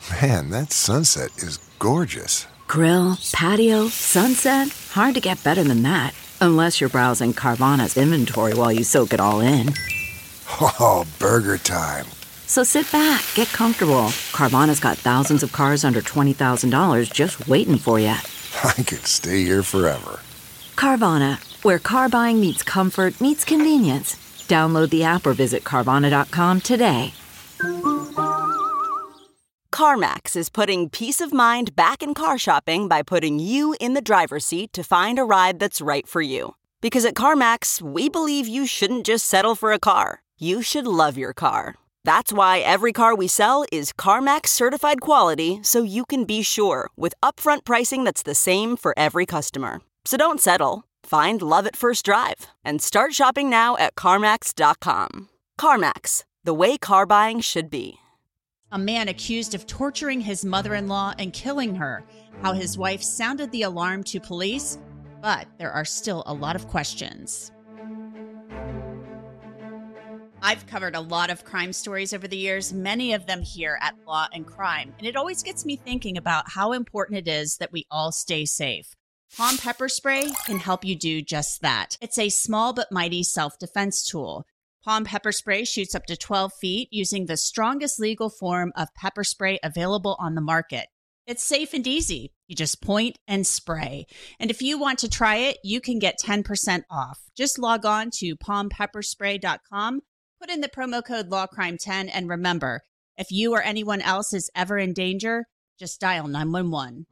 Man, that sunset is gorgeous. Grill, patio, sunset. Hard to get better than that. Unless you're browsing Carvana's inventory while you soak it all in. Oh, burger time. So sit back, get comfortable. Carvana's got thousands of cars under $20,000 just waiting for you. I could stay here forever. Carvana, where car buying meets comfort meets convenience. Download the app or visit Carvana.com today. CarMax is putting peace of mind back in car shopping by putting you in the driver's seat to find a ride that's right for you. Because at CarMax, we believe you shouldn't just settle for a car. You should love your car. That's why every car we sell is CarMax certified quality, so you can be sure with upfront pricing that's the same for every customer. So don't settle. Find love at first drive and start shopping now at CarMax.com. CarMax, the way car buying should be. A man accused of torturing his mother-in-law and killing her. How his wife sounded the alarm to police, but there are still a lot of questions. I've covered a lot of crime stories over the years, many of them here at Law and Crime, and it always gets me thinking about how important it is that we all stay safe. Palm pepper spray can help you do just that. It's a small but mighty self-defense tool. Palm pepper spray shoots up to 12 feet using the strongest legal form of pepper spray available on the market. It's safe and easy. You just point and spray. And if you want to try it, you can get 10% off. Just log on to palmpepperspray.com, put in the promo code LawCrime10, and remember, if you or anyone else is ever in danger, just dial 911.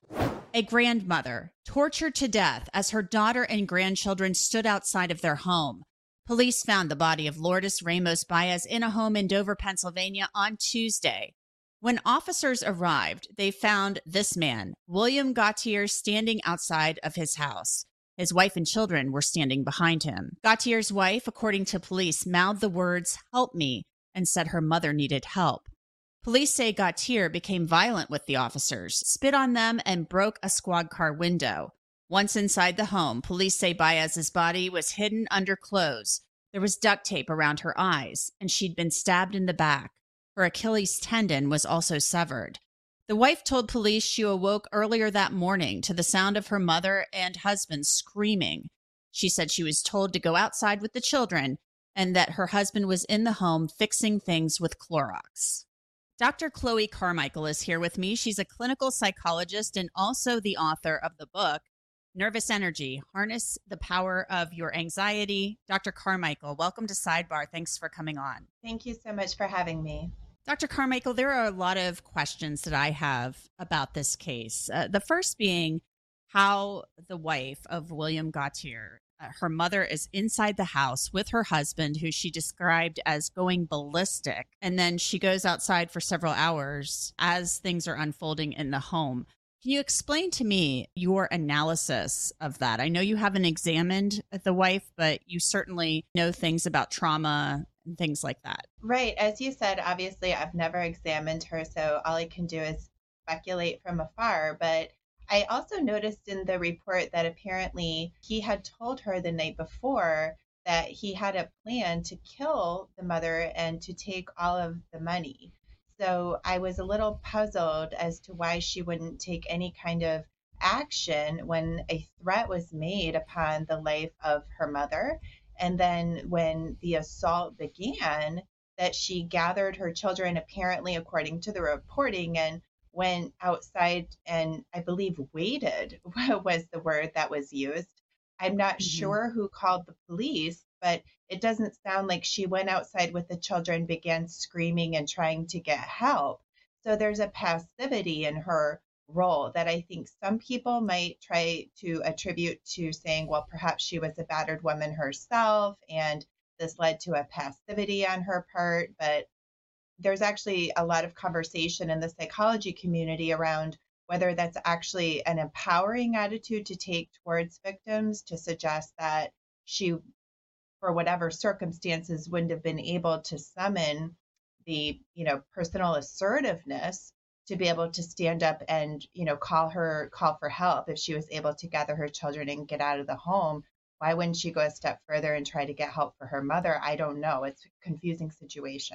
A grandmother tortured to death as her daughter and grandchildren stood outside of their home. Police found the body of Lourdes Ramos Baez in a home in Dover, Pennsylvania on Tuesday. When officers arrived, they found this man, William Gautier, standing outside of his house. His wife and children were standing behind him. Gautier's wife, according to police, mouthed the words, "Help me," and said her mother needed help. Police say Gautier became violent with the officers, spit on them, and broke a squad car window. Once inside the home, police say Baez's body was hidden under clothes. There was duct tape around her eyes, and she'd been stabbed in the back. Her Achilles tendon was also severed. The wife told police she awoke earlier that morning to the sound of her mother and husband screaming. She said she was told to go outside with the children and that her husband was in the home fixing things with Clorox. Dr. Chloe Carmichael is here with me. She's a clinical psychologist and also the author of the book, Nervous Energy, Harness the Power of Your Anxiety. Dr. Carmichael, welcome to Sidebar. Thanks for coming on. Thank you so much for having me. Dr. Carmichael, there are a lot of questions that I have about this case. The first being how the wife of William Gautier, her mother is inside the house with her husband, who she described as going ballistic, and then she goes outside for several hours as things are unfolding in the home. Can you explain to me your analysis of that? I know you haven't examined the wife, but you certainly know things about trauma and things like that. Right. As you said, obviously, I've never examined her, so all I can do is speculate from afar. But I also noticed in the report that apparently he had told her the night before that he had a plan to kill the mother and to take all of the money. So I was a little puzzled as to why she wouldn't take any kind of action when a threat was made upon the life of her mother. And then when the assault began, that she gathered her children, apparently, according to the reporting, and went outside and I believe waited was the word that was used. I'm not sure who called the police, but it doesn't sound like she went outside with the children, began screaming and trying to get help. So there's a passivity in her role that I think some people might try to attribute to saying, well, perhaps she was a battered woman herself and this led to a passivity on her part. But there's actually a lot of conversation in the psychology community around whether that's actually an empowering attitude to take towards victims, to suggest that she, for whatever circumstances, wouldn't have been able to summon the, personal assertiveness to be able to stand up and, call for help. If she was able to gather her children and get out of the home, why wouldn't she go a step further and try to get help for her mother? I don't know. It's a confusing situation.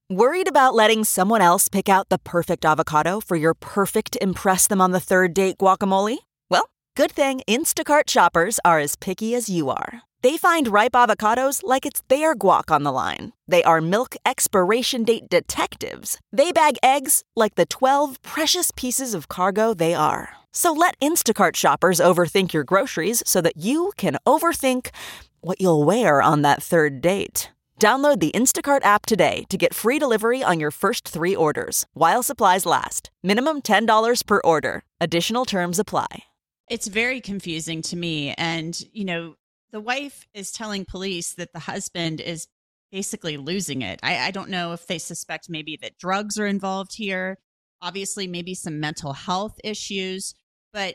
Worried about letting someone else pick out the perfect avocado for your perfect impress them on the third date guacamole? Well, good thing Instacart shoppers are as picky as you are. They find ripe avocados like it's their guac on the line. They are milk expiration date detectives. They bag eggs like the 12 precious pieces of cargo they are. So let Instacart shoppers overthink your groceries so that you can overthink what you'll wear on that third date. Download the Instacart app today to get free delivery on your first 3 orders, while supplies last. Minimum $10 per order. Additional terms apply. It's very confusing to me. And, the wife is telling police that the husband is basically losing it. I don't know if they suspect maybe that drugs are involved here. Obviously, maybe some mental health issues. But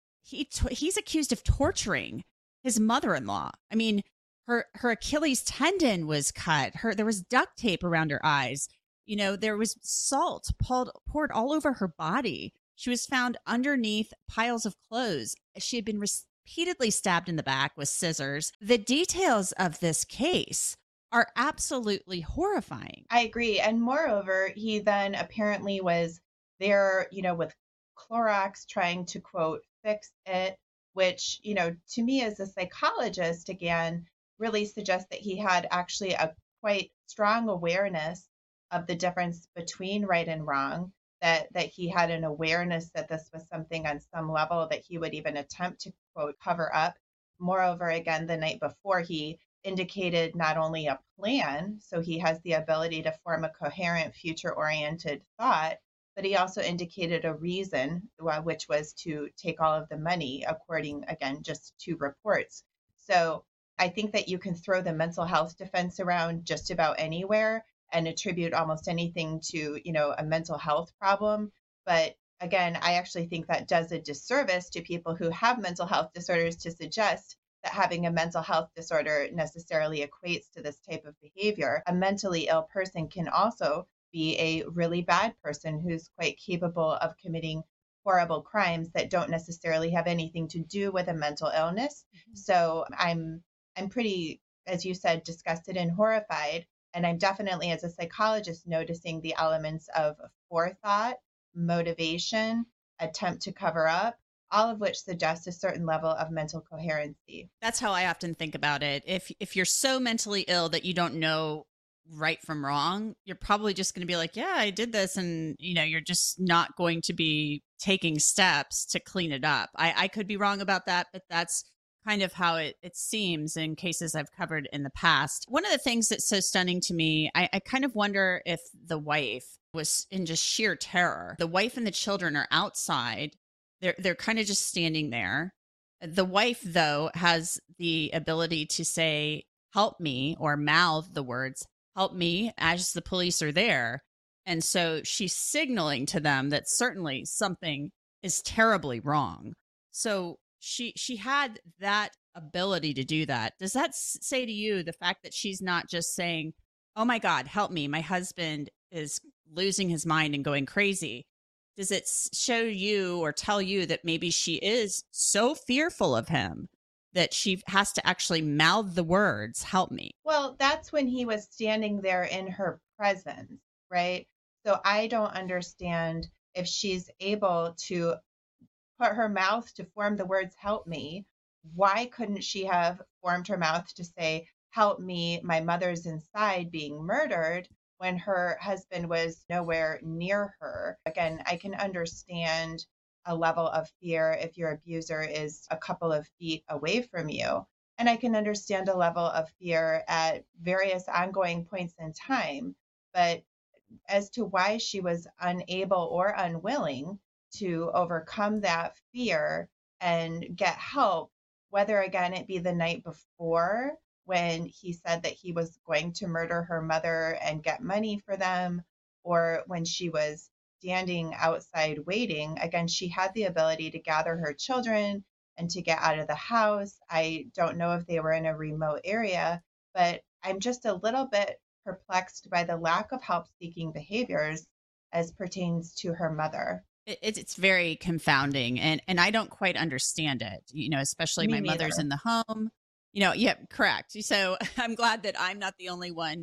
he's accused of torturing his mother-in-law. I mean, her Achilles tendon was cut. There was duct tape around her eyes. There was salt poured all over her body. She was found underneath piles of clothes. She had been repeatedly stabbed in the back with scissors. The details of this case are absolutely horrifying. I agree. And moreover, he then apparently was there, with Clorox trying to, quote, fix it, which, to me as a psychologist, again, really suggests that he had actually a quite strong awareness of the difference between right and wrong, that he had an awareness that this was something on some level that he would even attempt to, quote, cover up. Moreover, again, the night before, he indicated not only a plan, so he has the ability to form a coherent, future-oriented thought, but he also indicated a reason, which was to take all of the money, according, again, just to reports. So I think that you can throw the mental health defense around just about anywhere and attribute almost anything to, a mental health problem. But again, I actually think that does a disservice to people who have mental health disorders to suggest that having a mental health disorder necessarily equates to this type of behavior. A mentally ill person can also be a really bad person who's quite capable of committing horrible crimes that don't necessarily have anything to do with a mental illness. Mm-hmm. So I'm pretty, as you said, disgusted and horrified. And I'm definitely, as a psychologist, noticing the elements of forethought, motivation, attempt to cover up, all of which suggest a certain level of mental coherency. That's how I often think about it. If you're so mentally ill that you don't know right from wrong, you're probably just going to be like, yeah, I did this. And, you're just not going to be taking steps to clean it up. I could be wrong about that, but that's kind of how it seems in cases I've covered in the past. One of the things that's so stunning to me, I kind of wonder if the wife was in just sheer terror. The wife and the children are outside. They're kind of just standing there. The wife, though, has the ability to say, help me, or mouth the words, help me, as the police are there. And so she's signaling to them that certainly something is terribly wrong. So she had that ability to do that. Does that say to you the fact that she's not just saying, oh my God, help me, my husband is losing his mind and going crazy? Does it show you or tell you that maybe she is so fearful of him that she has to actually mouth the words, help me? Well, that's when he was standing there in her presence, right? So I don't understand if she's able to put her mouth to form the words, help me. Why couldn't she have formed her mouth to say, help me, my mother's inside being murdered, when her husband was nowhere near her? Again, I can understand a level of fear if your abuser is a couple of feet away from you. And I can understand a level of fear at various ongoing points in time. But as to why she was unable or unwilling to overcome that fear and get help, whether again it be the night before when he said that he was going to murder her mother and get money for them, or when she was standing outside waiting, again, she had the ability to gather her children and to get out of the house. I don't know if they were in a remote area, but I'm just a little bit perplexed by the lack of help-seeking behaviors as pertains to her mother. It's very confounding, and I don't quite understand it, especially my mother's in the home. Yeah, correct. So I'm glad that I'm not the only one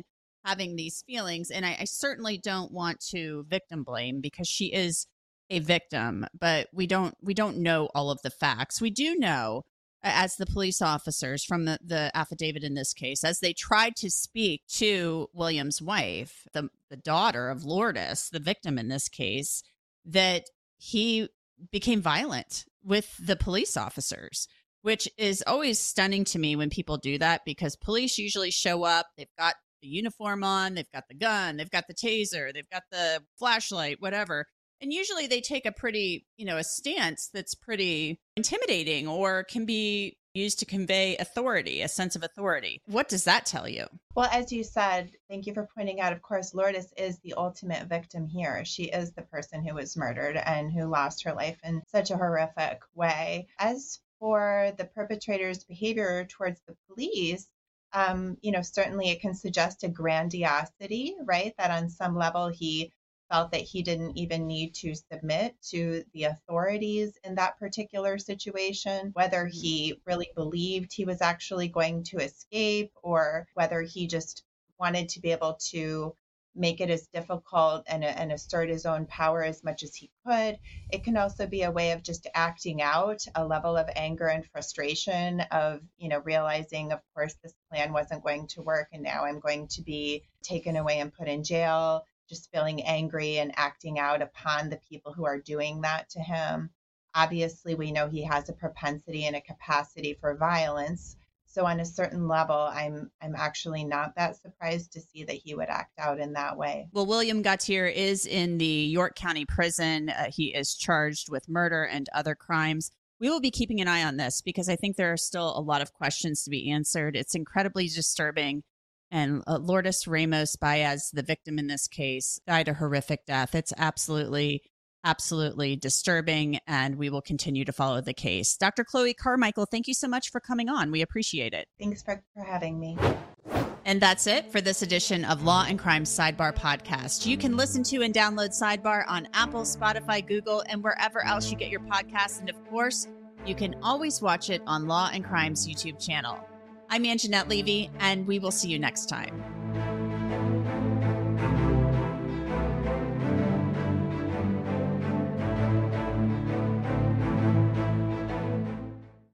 having these feelings. And I certainly don't want to victim blame because she is a victim, but we don't know all of the facts. We do know, as the police officers from the affidavit in this case, as they tried to speak to William's wife, the daughter of Lourdes, the victim in this case, that he became violent with the police officers, which is always stunning to me when people do that, because police usually show up, they've got the uniform on, they've got the gun, they've got the taser, they've got the flashlight, whatever. And usually they take a pretty, a stance that's pretty intimidating or can be used to convey authority, a sense of authority. What does that tell you? Well, as you said, thank you for pointing out, of course, Lourdes is the ultimate victim here. She is the person who was murdered and who lost her life in such a horrific way. As for the perpetrator's behavior towards the police, certainly it can suggest a grandiosity, right? That on some level he felt that he didn't even need to submit to the authorities in that particular situation, whether he really believed he was actually going to escape or whether he just wanted to be able to make it as difficult and assert his own power as much as he could. It can also be a way of just acting out a level of anger and frustration of, realizing, of course, this plan wasn't going to work and now I'm going to be taken away and put in jail, just feeling angry and acting out upon the people who are doing that to him. Obviously, we know he has a propensity and a capacity for violence. So on a certain level, I'm actually not that surprised to see that he would act out in that way. Well, William Gautier is in the York County Prison. He is charged with murder and other crimes. We will be keeping an eye on this because I think there are still a lot of questions to be answered. It's incredibly disturbing. And Lourdes Ramos Baez, the victim in this case, died a horrific death. It's absolutely disturbing, and we will continue to follow the case. Dr. Chloe Carmichael, thank you so much for coming on. We appreciate it. Thanks for having me. And that's it for this edition of Law and Crime Sidebar Podcast. You can listen to and download Sidebar on Apple, Spotify, Google, and wherever else you get your podcasts. And of course, you can always watch it on Law and Crime's YouTube channel. I'm Anjanette Levy, and we will see you next time.